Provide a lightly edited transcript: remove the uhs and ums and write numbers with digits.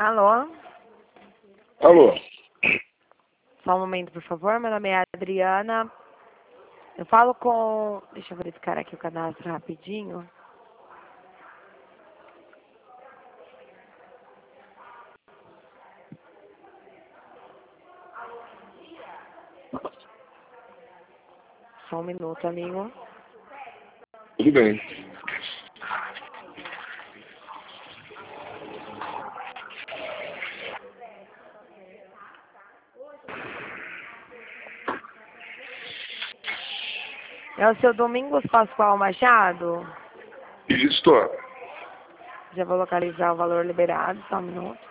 Alô? Alô? Só um momento, por favor. Meu nome é Adriana. Eu falo com... Deixa eu verificar aqui o cadastro rapidinho. Só um minuto, amigo. Tudo bem. É o seu Domingos Pascoal Machado? Isso. Já vou localizar o valor liberado, só um minuto.